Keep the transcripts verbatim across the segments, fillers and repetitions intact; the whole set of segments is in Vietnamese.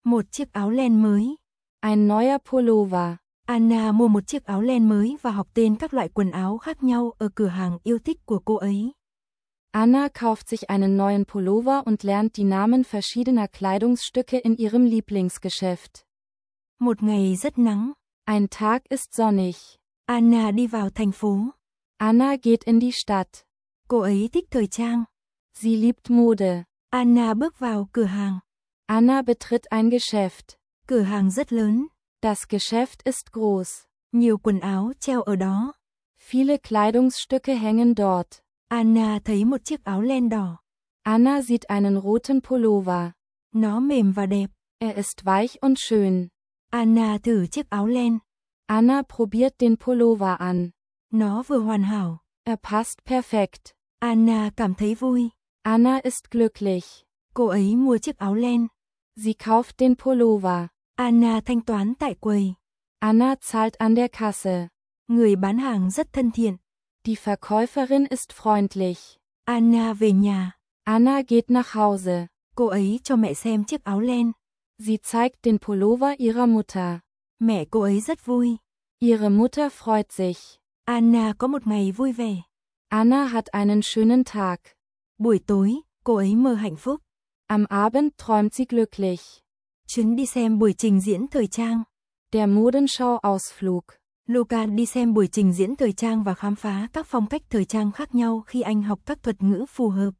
Một chiếc áo len mới. Ein neuer Pullover. Anna mua một chiếc áo len mới và học tên các loại quần áo khác nhau ở cửa hàng yêu thích của cô ấy. Anna kauft sich einen neuen Pullover und lernt die Namen verschiedener Kleidungsstücke in ihrem Lieblingsgeschäft. Một ngày rất nắng. Ein Tag ist sonnig. Anna đi vào thành phố. Anna geht in die Stadt. Cô ấy thích thời trang. Sie liebt Mode. Anna bước vào cửa hàng. Anna betritt ein Geschäft. Cửa hàng rất lớn. Das Geschäft ist groß. Nhiều quần áo treo ở đó. Viele Kleidungsstücke hängen dort. Anna thấy một chiếc áo len đỏ. Anna sieht einen roten Pullover. Nó mềm và đẹp. Er ist weich und schön. Anna thử chiếc áo len. Anna probiert den Pullover an. Nó vừa hoàn hảo. Er passt perfekt. Anna cảm thấy vui. Anna ist glücklich. Cô ấy mua chiếc áo len. Sie kauft den Pullover. Anna thanh toán tại quầy. Anna zahlt an der Kasse. Người bán hàng rất thân thiện. Die Verkäuferin ist freundlich. Anna về nhà. Anna geht nach Hause. Cô ấy cho mẹ xem chiếc áo len. Sie zeigt den Pullover ihrer Mutter. Mẹ cô ấy rất vui. Ihre Mutter freut sich. Anna có một ngày vui vẻ. Anna hat einen schönen Tag. Buổi tối, cô ấy mơ hạnh phúc. Am Abend träumt sie glücklich. Chuyến đi xem buổi trình diễn thời trang. Der Modenschau-Ausflug. Luca đi xem buổi trình diễn thời trang và khám phá các phong cách thời trang khác nhau khi anh học các thuật ngữ phù hợp.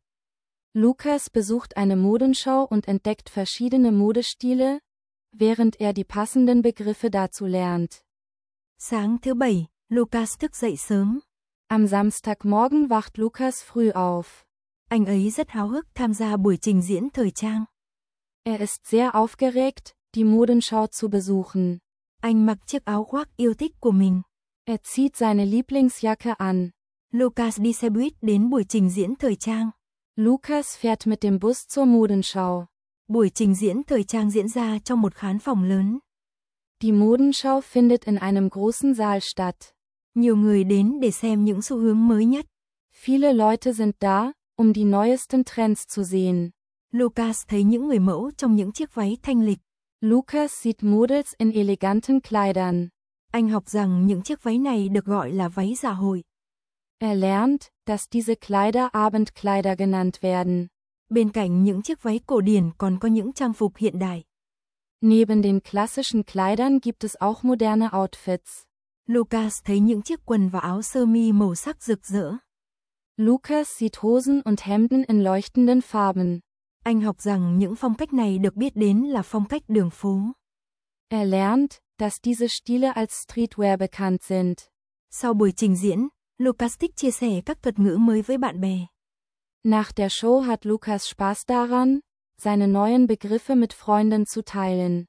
Lukas besucht eine Modenschau und entdeckt verschiedene Modestile, während er die passenden Begriffe dazu lernt. Sáng thứ Bảy, Lukas thức dậy sớm. Am Samstagmorgen wacht Lukas früh auf. Anh ấy rất háo hức tham gia buổi trình diễn thời trang. Er ist sehr aufgeregt, die Modenschau zu besuchen. Anh mặc chiếc áo khoác yêu thích của mình. Er zieht seine Lieblingsjacke an. Lukas đi xe buýt đến buổi trình diễn thời trang. Lukas fährt mit dem Bus zur Modenschau. Buổi trình diễn thời trang diễn ra trong một khán phòng lớn. Die Modenschau findet in einem großen Saal statt. Nhiều người đến để xem những xu hướng mới nhất. Viele Leute sind da, um die neuesten Trends zu sehen. Lukas thấy những người mẫu trong những chiếc váy thanh lịch. Lukas sieht Models in eleganten Kleidern. Anh học rằng những chiếc váy này được gọi là váy dạ hội. Er lernt, dass diese Kleider Abendkleider genannt werden. Bên cạnh những chiếc váy cổ điển còn có những trang phục hiện đại. Neben den klassischen Kleidern gibt es auch moderne Outfits. Lukas thấy những chiếc quần và áo sơ mi màu sắc rực rỡ. Lukas sieht Hosen und Hemden in leuchtenden Farben. Anh học rằng những phong cách này được biết đến là phong cách đường phố. Er lernt, dass diese Stile als Streetwear bekannt sind. Sau buổi trình diễn, Lukas thích chia sẻ các thuật ngữ mới với bạn bè. Nach der Show hat Lukas Spaß daran, seine neuen Begriffe mit Freunden zu teilen.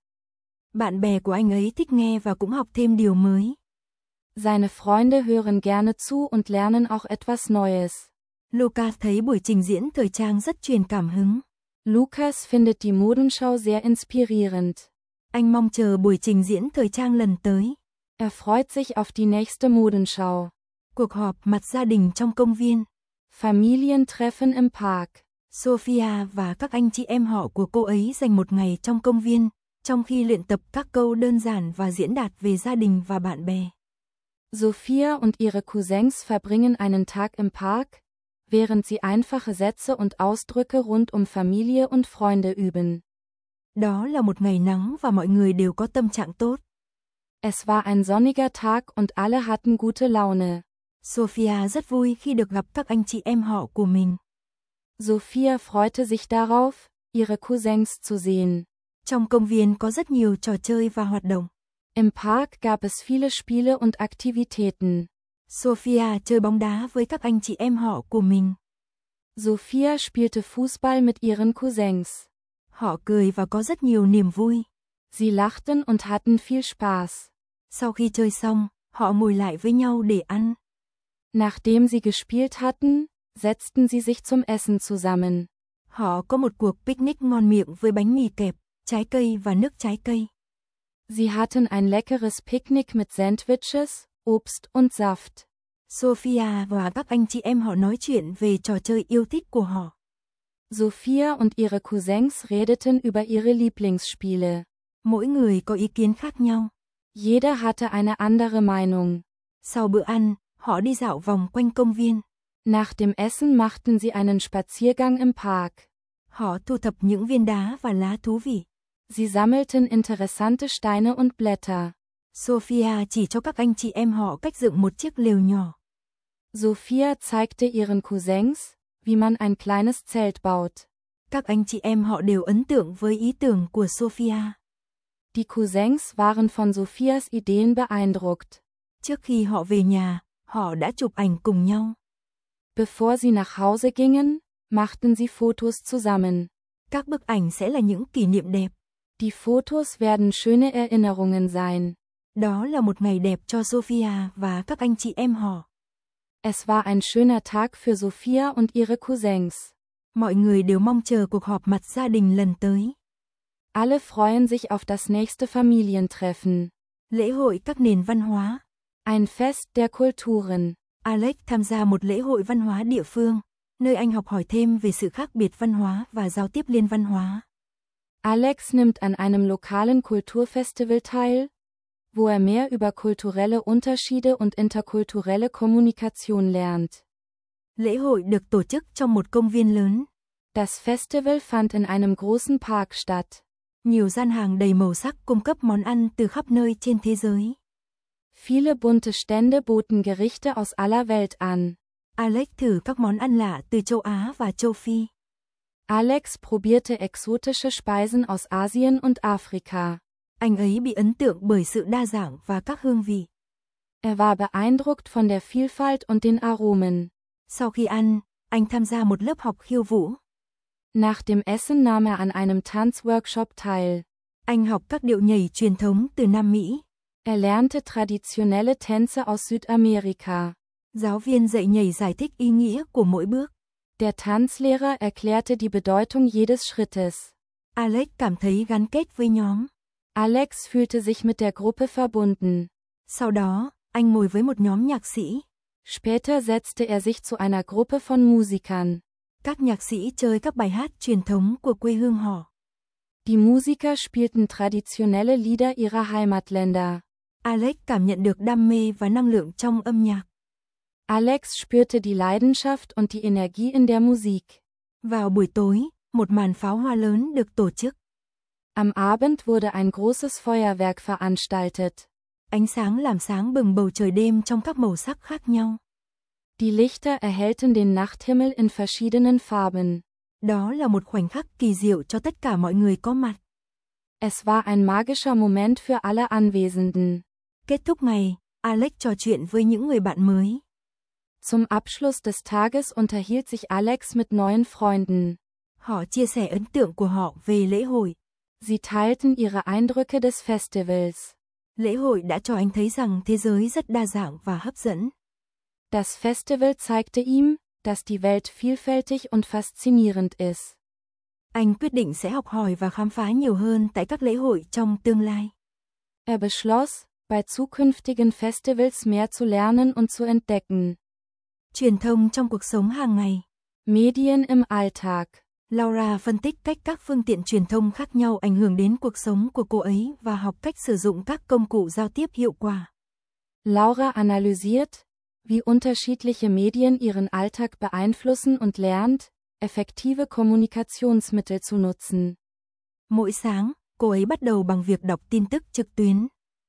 Bạn bè của anh ấy thích nghe và cũng học thêm điều mới. Seine Freunde hören gerne zu und lernen auch etwas Neues. Lukas thấy buổi trình diễn thời trang rất truyền cảm hứng. Lukas findet die Modenschau sehr inspirierend. Anh mong chờ buổi trình diễn thời trang lần tới. Er freut sich auf die nächste Modenschau. Cuộc họp mặt gia đình trong công viên. Familientreffen im Park. Sophia và các anh chị em họ của cô ấy dành một ngày trong công viên, trong khi luyện tập các câu đơn giản và diễn đạt về gia đình và bạn bè. Sophia und ihre Cousins verbringen einen Tag im Park, während sie einfache Sätze und Ausdrücke rund um Familie und Freunde üben. Đó là một ngày nắng và mọi người đều có tâm trạng tốt. Es war ein sonniger Tag und alle hatten gute Laune. Sophia rất vui khi được gặp các anh chị em họ của mình. Sophia freute sich darauf, ihre Cousins zu sehen. Trong công viên có rất nhiều trò chơi và hoạt động. Im Park gab es viele Spiele und Aktivitäten. Sophia chơi bóng đá với các anh chị em họ của mình. Sophia spielte Fußball mit ihren Cousins. Họ cười và có rất nhiều niềm vui. Sie lachten und hatten viel Spaß. Sau khi chơi xong, họ ngồi lại với nhau để ăn. Nachdem sie gespielt hatten, setzten sie sich zum Essen zusammen. Họ có một cuộc picnic ngon miệng với bánh mì kẹp, trái cây và nước trái cây. Sie hatten ein leckeres Picknick mit Sandwiches, Obst und Saft. Sophia và các anh chị em họ nói chuyện về trò chơi yêu thích của họ. Sophia und ihre Cousins redeten über ihre Lieblingsspiele. Mỗi người có ý kiến khác nhau. Jeder hatte eine andere Meinung. Sau bữa ăn, họ đi dạo vòng quanh công viên. Nach dem Essen machten sie einen Spaziergang im Park. Họ thu thập những viên đá và lá thú vị. Sie sammelten interessante Steine und Blätter. Sophia chỉ cho các anh chị em họ cách dựng một chiếc lều nhỏ. Sophia zeigte ihren Cousins, wie man ein kleines Zelt baut. Các anh chị em họ đều ấn tượng với ý tưởng của Sophia. Die Cousins waren von Sophias Ideen beeindruckt. Trước khi họ về nhà, họ đã chụp ảnh cùng nhau. Bevor sie nach Hause gingen, machten sie Fotos zusammen. Các bức ảnh sẽ là những kỷ niệm đẹp. Die Fotos werden schöne Erinnerungen sein. Đó là một ngày đẹp cho Sophia và các anh chị em họ. Es war ein schöner Tag für Sophia und ihre Cousins. Mọi người đều mong chờ cuộc họp mặt gia đình lần tới. Alle freuen sich auf das nächste Familientreffen. Lễ hội các nền văn hóa. Ein Fest der Kulturen. Alex tham gia một lễ hội văn hóa địa phương, nơi anh học hỏi thêm về sự khác biệt văn hóa và giao tiếp liên văn hóa. Alex nimmt an einem lokalen Kulturfestival teil, wo er mehr über kulturelle Unterschiede und interkulturelle Kommunikation lernt. Lễ hội được tổ chức trong một công viên lớn. Das Festival fand in einem großen Park statt. Nhiều gian hàng đầy màu sắc cung cấp món ăn từ khắp nơi trên thế giới. Viele bunte Stände boten Gerichte aus aller Welt an. Alex thử các món ăn lạ từ châu Á và châu Phi. Alex probierte exotische Speisen aus Asien und Afrika. Anh ấy bị ấn tượng bởi sự đa dạng và các hương vị. Er war beeindruckt von der Vielfalt und den Aromen. Sau khi ăn, anh tham gia một lớp học khiêu vũ. Nach dem Essen nahm er an einem Tanzworkshop teil. Anh học các điệu nhảy truyền thống từ Nam Mỹ. Er lernte traditionelle Tänze aus Südamerika. Giáo viên dạy nhảy giải thích ý nghĩa của mỗi bước. Der Tanzlehrer erklärte die Bedeutung jedes Schrittes. Alex cảm thấy gắn kết với nhóm. Alex fühlte sich mit der Gruppe verbunden. Sau đó, anh ngồi với một nhóm nhạc sĩ. Später setzte er sich zu einer Gruppe von Musikern. Các nhạc sĩ chơi các bài hát truyền thống của quê hương họ. Die Musiker spielten traditionelle Lieder ihrer Heimatländer. Alex cảm nhận được đam mê và năng lượng trong âm nhạc. Alex spürte die Leidenschaft und die Energie in der Musik. Vào buổi tối, một màn pháo hoa lớn được tổ chức. Am Abend wurde ein großes Feuerwerk veranstaltet. Ánh sáng làm sáng bừng bầu trời đêm trong các màu sắc khác nhau. Die Lichter erhellten den Nachthimmel in verschiedenen Farben. Đó là một khoảnh khắc kỳ diệu cho tất cả mọi người có mặt. Es war ein magischer Moment für alle Anwesenden. Kết thúc ngày, Alex trò chuyện với những người bạn mới. Zum Abschluss des Tages unterhielt sich Alex mit neuen Freunden. Họ chia sẻ ấn tượng của họ về lễ hội. Sie teilten ihre Eindrücke des Festivals. Lễ hội đã cho anh thấy rằng thế giới rất đa dạng và hấp dẫn. Das Festival zeigte ihm, dass die Welt vielfältig und faszinierend ist. Anh quyết định sẽ học hỏi và khám phá nhiều hơn tại các lễ hội trong tương lai. Er beschloss, bei zukünftigen Festivals mehr zu lernen und zu entdecken. Truyền thông trong cuộc sống hàng ngày. Medien im Alltag. Laura phân tích cách các phương tiện truyền thông khác nhau ảnh hưởng đến cuộc sống của cô ấy và học cách sử dụng các công cụ giao tiếp hiệu quả. Laura analysiert, wie unterschiedliche Medien ihren Alltag beeinflussen und lernt, effektive Kommunikationsmittel zu nutzen. Mỗi sáng, cô ấy bắt đầu bằng việc đọc tin tức trực tuyến.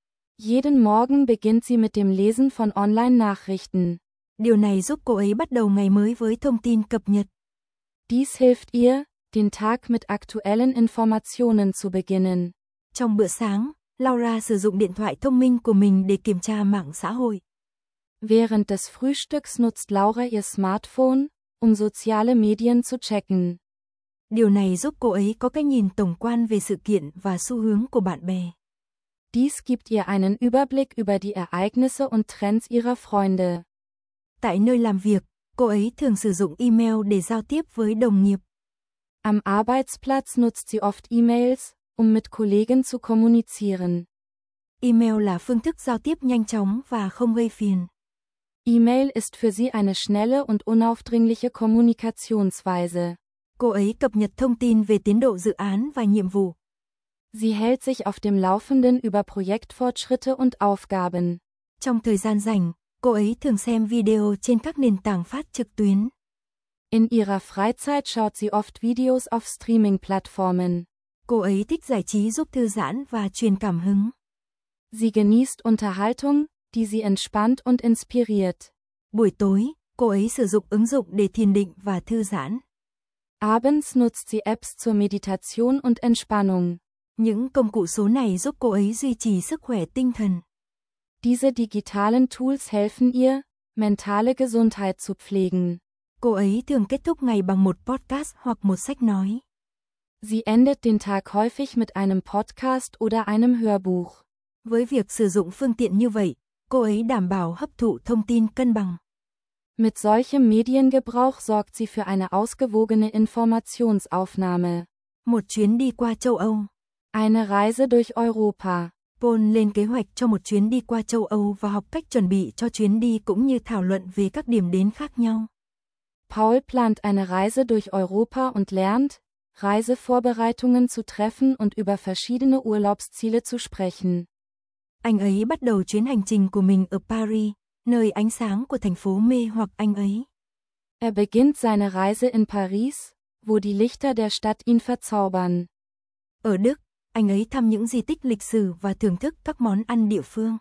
Jeden Morgen beginnt sie mit dem Lesen von Online-Nachrichten. Điều này giúp cô ấy bắt đầu ngày mới với thông tin cập nhật. Dies hilft ihr, den Tag mit aktuellen Informationen zu beginnen. Trong bữa sáng, Laura sử dụng điện thoại thông minh của mình để kiểm tra mạng xã hội. Während des Frühstücks nutzt Laura ihr Smartphone, um soziale Medien zu checken. Điều này giúp cô ấy có cái nhìn tổng quan về sự kiện và xu hướng của bạn bè. Dies gibt ihr einen Überblick über die Ereignisse und Trends ihrer Freunde. Tại nơi làm việc, cô ấy thường sử dụng email để giao tiếp với đồng nghiệp. Am Arbeitsplatz nutzt sie oft E-Mails, um mit Kollegen zu kommunizieren. Email là phương thức giao tiếp nhanh chóng và không gây phiền. E-Mail ist für sie eine schnelle und unaufdringliche Kommunikationsweise. Cô ấy cập nhật thông tin về tiến độ dự án và nhiệm vụ. Sie hält sich auf dem Laufenden über Projektfortschritte und Aufgaben. Trong thời gian rảnh, cô ấy thường xem video trên các nền tảng phát trực tuyến. In ihrer Freizeit schaut sie oft Videos auf Streaming-Plattformen. Cô ấy thích giải trí giúp thư giãn và truyền cảm hứng. Sie genießt Unterhaltung, die sie entspannt und inspiriert. Buổi tối, cô ấy sử dụng ứng dụng để thiền định và thư giãn. Abends nutzt sie Apps zur Meditation und Entspannung. Những công cụ số này giúp cô ấy duy trì sức khỏe tinh thần. Diese digitalen Tools helfen ihr, mentale Gesundheit zu pflegen. Cô ấy thường kết thúc ngày bằng một podcast hoặc một sách nói. Sie endet den Tag häufig mit einem Podcast oder einem Hörbuch. Với việc sử dụng phương tiện như vậy, cô ấy đảm bảo hấp thụ thông tin cân bằng. Mit solchem Mediengebrauch sorgt sie für eine ausgewogene Informationsaufnahme. Một chuyến đi qua châu Âu. Eine Reise durch Europa. Paul lên kế hoạch cho một chuyến đi qua châu Âu và học cách chuẩn bị cho chuyến đi cũng như thảo luận về các điểm đến khác nhau. Paul plant eine Reise durch Europa und lernt, Reisevorbereitungen zu treffen und über verschiedene Urlaubsziele zu sprechen. Anh ấy bắt đầu chuyến hành trình của mình ở Paris, nơi ánh sáng của thành phố mê hoặc anh ấy. Er beginnt seine Reise in Paris, wo die Lichter der Stadt ihn verzaubern. Ở Đức, anh ấy thăm những di tích lịch sử và thưởng thức các món ăn địa phương.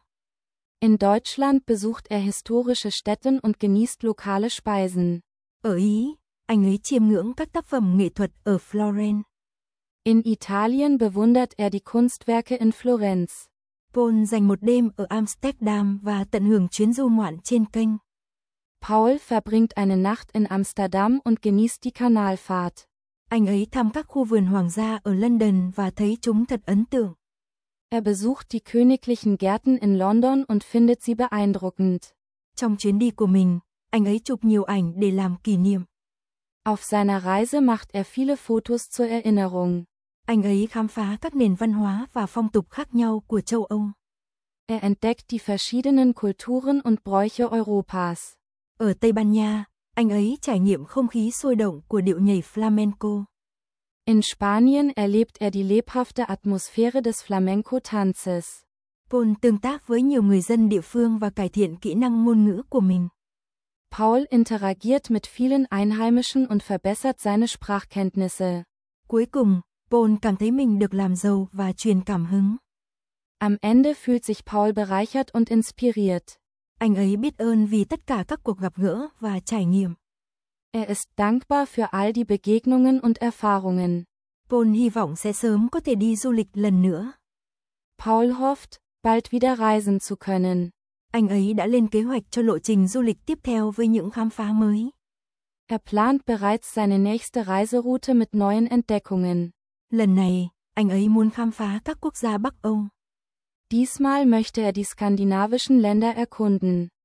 In Deutschland besucht er historische Stätten und genießt lokale Speisen. Ở Ý, anh ấy chiêm ngưỡng các tác phẩm nghệ thuật ở Florence. In Italien bewundert er die Kunstwerke in Florenz. Paul dành một đêm ở Amsterdam và tận hưởng chuyến du ngoạn trên kênh. Paul verbringt eine Nacht in Amsterdam und genießt die Kanalfahrt. Anh ấy thăm các khu vườn hoàng gia ở London và thấy chúng thật ấn tượng. Er besucht die königlichen Gärten in London und findet sie beeindruckend. Trong chuyến đi của mình, anh ấy chụp nhiều ảnh để làm kỷ niệm. Auf seiner Reise macht er viele Fotos zur Erinnerung. Anh ấy khám phá các nền văn hóa và phong tục khác nhau của châu Âu. Er entdeckt die verschiedenen Kulturen und Bräuche Europas. Ở Tây Ban Nha, anh ấy trải nghiệm không khí sôi động của điệu nhảy flamenco. In Spanien erlebt er die lebhafte Atmosphäre des Flamenco-Tanzes. Paul tương tác với nhiều người dân địa phương và cải thiện kỹ năng ngôn ngữ của mình. Paul interagiert mit vielen Einheimischen und verbessert seine Sprachkenntnisse. Cuối cùng, Paul cảm thấy mình được làm giàu và truyền cảm hứng. Am Ende fühlt sich Paul bereichert und inspiriert. Anh ấy biết ơn vì tất cả các cuộc gặp gỡ và trải nghiệm. Er ist dankbar für all die Begegnungen und Erfahrungen. Paul hy vọng sẽ sớm có thể đi du lịch lần nữa. Paul hofft, bald wieder reisen zu können. Anh ấy đã lên kế hoạch cho lộ trình du lịch tiếp theo với những khám phá mới. Er plant bereits seine nächste Reiseroute mit neuen Entdeckungen. Lần này, anh ấy muốn khám phá các quốc gia Bắc Âu. Diesmal möchte er die skandinavischen Länder erkunden.